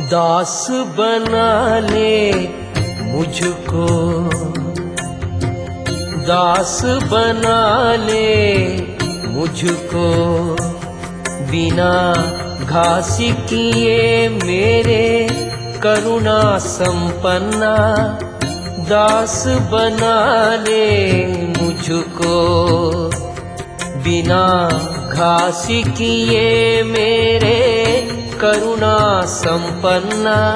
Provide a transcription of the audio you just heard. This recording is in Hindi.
दास बना ले मुझको, दास बना ले मुझको, बिना घास किए मेरे करुणा संपन्ना। दास बना ले मुझको, बिना घास किए मेरे करुणा संपन्ना।